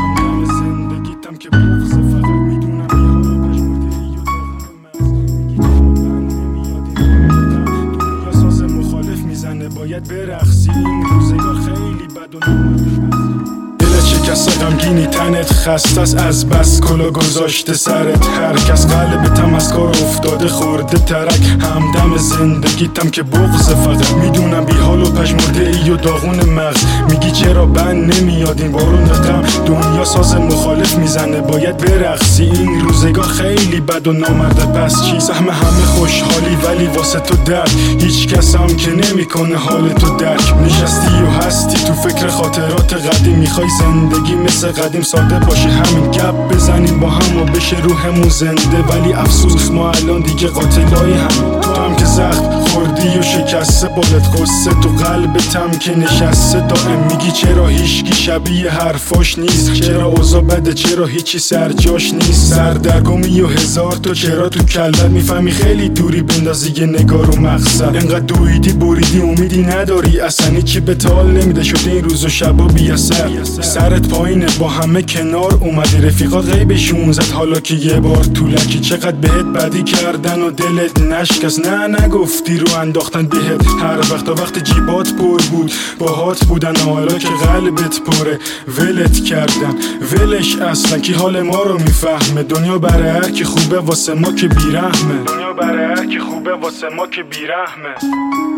همدم زندگیتم که بغض فقط میدونم یه حال پژمرده ای و داغون مغز میگی چرا بند نمیاد این دنیا ساز مخالف میزنه باید برقصی این روزگار خیلی بد و دلت شکسته غمگینی تنت خسته است از بس کلا گذاشته سرت هر کس قلبتم از کار افتاده خورده ترک همدم زندگیتم که بغض فقط میدونم بی حال و پژمرده ای و داغون مغز میگی چرا بند نمیاد این بارون غم دنیا ساز مخالف میزنه باید برقصی این روزگار خیلی بد و نامرده پس چی سهم همه خوشحالی ولی واسه تو درد هیچ کس هم که نمیکنه حال تو درک نشستی و هستی تو فکر خاطرات قدیم میخوای زندگی مثل قدیم ساده باشه همین گپ بزنیم با هم و بشه روحمون زنده ولی افسوس ما الان دیگه قاتلای هم تو هم که زخم خوردی و شکسته بالت قصه تو قلبتم که نشسته دائم میگی چرا هیچکی شبیه حرفاش نیست چرا اوضاع بده چرا هیچی سرجاش نیست سردرگمی و هزار تا چرا تو کلت میفهمی خیلی دوری بندازی یه نگار و مقصد انقدر دویدی بریدی امیدی نداری اصلا چی به تال نمیده شده این روز و شبا بی اثر سرت پایینه با همه کنار اومدی رفیقات غیبشون زد حالا که یه بار طولکی چقدر بهت بدی کردن و دلت نشکست نه نگفتی رو انداختن بهت هر وقت تا وقت جیبات پر بود باهات بودن حالا که قلبت پره ولت کردن ولش اصلا کی حال ما رو میفهمه دنیا برای هر کی خوبه واسه ما که بیرحمه دنیا برای هر کی خوبه واسه ما که بیرحمه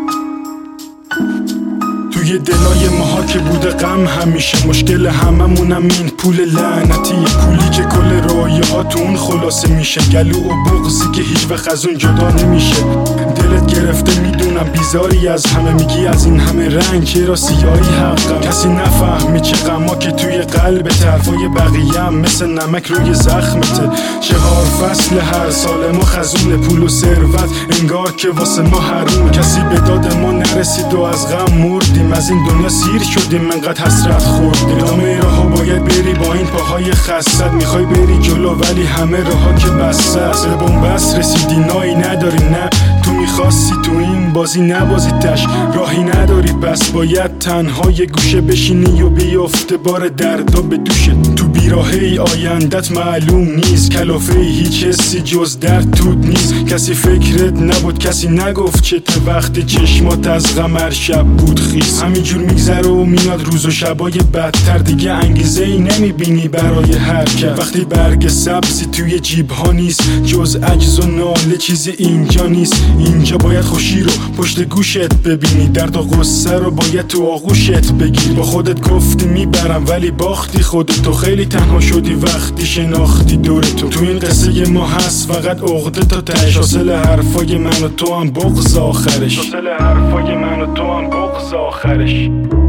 توی دلای ماها که بوده غم همیشه مشکل هممونم این پول لعنتی پولی که کل رویاها تو اون خلاصه میشه گلو و بغضی که هیچ وقت از اون جدا نمیشه دلت گرفته میدونم بیزاری از همه میگی از این همه رنگ چرا سیاهی حقم کسی نفهمی چه غما که توی قلب طرفای بقیه هم مثل نمک روی زخمته 4 فصل هر سال ما خزون پول و ثروت انگار که واسه ما حروم کسی به داد ما نرسید و از غم مردیم از این دنیا سیر شدیم منقدر حسرت خوردیم ادامه راهو باید بری با این پاهای خستت میخوای بری جلو ولی همه راهها که بسته است به بنبست رسیدی نایی نداری نه تو میخواستی تو این بازی نبازی تش راهی نداری پس باید تنها یه گوشه بشینی و بیافته بار دردا به دوشت تو بیراهی آیندت معلوم نیست کلافه هیچ حسی جز درد توت نیست کسی فکرت نبود کسی نگفت چته وقتی چشمات از غم هر شب بود خیس همینجور میگذره و میاد روز و شبای بدتر دیگه انگیزه ای نمیبینی برای حرکت وقتی برگ سبزی توی جیب ها نیست جز عجز و ناله چیزی اینجا نیست اینجا باید خوشی رو پشت گوشت ببینی درد و غصه رو باید تو آغوشت بگیری با خودت گفتی میبرم ولی باختی خودت تو خیلی تنها شدی وقتی شناختی دور تو این قصه ما هست فقط عقده تا تهش حاصل حرفای من و تو هم بغض آخرش